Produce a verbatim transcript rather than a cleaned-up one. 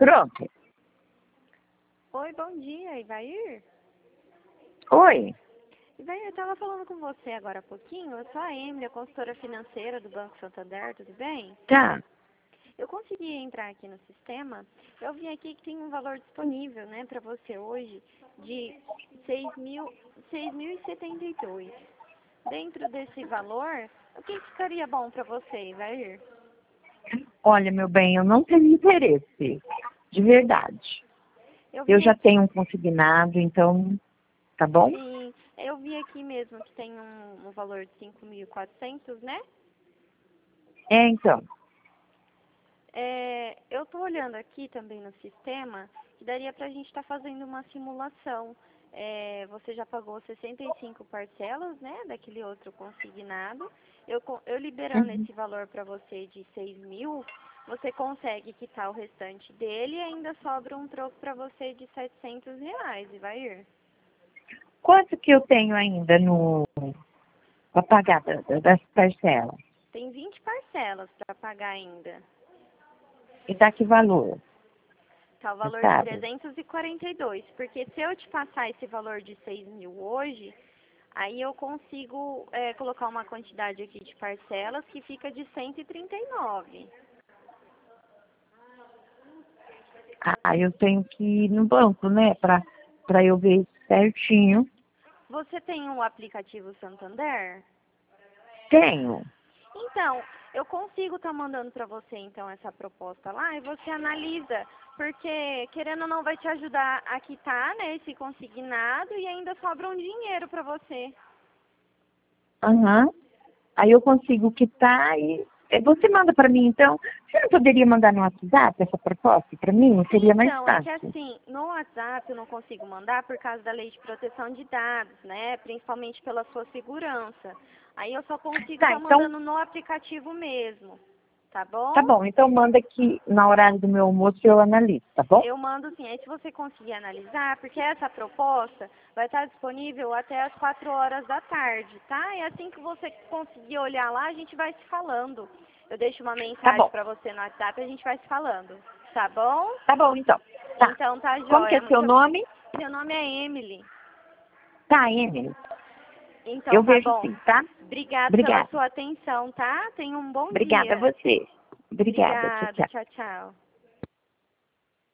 Pronto. Oi, bom dia, Ivair. Oi. Ivair, eu estava falando com você agora há pouquinho. Eu sou a Emily, a consultora financeira do Banco Santander, tudo bem? Tá. Eu consegui entrar aqui no sistema. Eu vi aqui que tem um valor disponível, né, para você hoje de seis mil e setenta e dois. Dentro desse valor, o que ficaria bom para você, Ivair? Olha, meu bem, eu não tenho interesse. De verdade. Eu Eu vi já aqui, tenho um consignado, então, tá bom? sim, eu vi aqui mesmo que tem um, um valor de cinco mil e quatrocentos, né? É, então. É, eu estou olhando aqui também no sistema que daria para a gente estar fazendo uma simulação. É, você já pagou sessenta e cinco parcelas, né, daquele outro consignado. Eu, co- eu liberando Uhum. esse valor para você de seis mil, você consegue quitar o restante dele e ainda sobra um troco para você de setecentos reais, e vai ir. Quanto que eu tenho ainda no para pagar da- da- das parcelas? Tem vinte parcelas para pagar ainda. E dá que valor? Tá o Você valor de sabe? trezentos e quarenta e dois, porque se eu te passar esse valor de seis mil hoje, aí eu consigo é, colocar uma quantidade aqui de parcelas que fica de cento e trinta e nove. Ah, eu tenho que ir no banco, né? Para para eu ver isso certinho. Você tem um aplicativo Santander? Tenho. Então, eu consigo estar mandando para você então essa proposta lá e você analisa, porque querendo ou não vai te ajudar a quitar, né, esse consignado e ainda sobra um dinheiro para você. Aham. Aí eu consigo quitar e eh, você manda para mim, então. Você não poderia mandar no WhatsApp essa proposta para mim? Seria mais Então, é que fácil. assim, no WhatsApp eu não consigo mandar por causa da lei de proteção de dados, né? Principalmente pela sua segurança. Aí eu só consigo Tá, estar então, mandando no aplicativo mesmo, tá bom? tá bom. Então manda que na horário do meu almoço eu analiso, tá bom? Eu mando sim, aí se você conseguir analisar, porque essa proposta vai estar disponível até as quatro horas da tarde, tá? E assim que você conseguir olhar lá, a gente vai se falando. Eu deixo uma Tá mensagem bom. pra você no WhatsApp e a gente vai se falando, tá bom? Tá bom, então. Tá. Então tá Como que é jóia. seu Muito... nome? Meu nome é Emily. Tá, Emily. Então Eu tá vejo bom. sim, tá? Obrigada pela Obrigada. sua atenção, tá? Tenha um bom Obrigada a dia. você. Obrigada. Tchau, Obrigada. tchau. Tchau, tchau.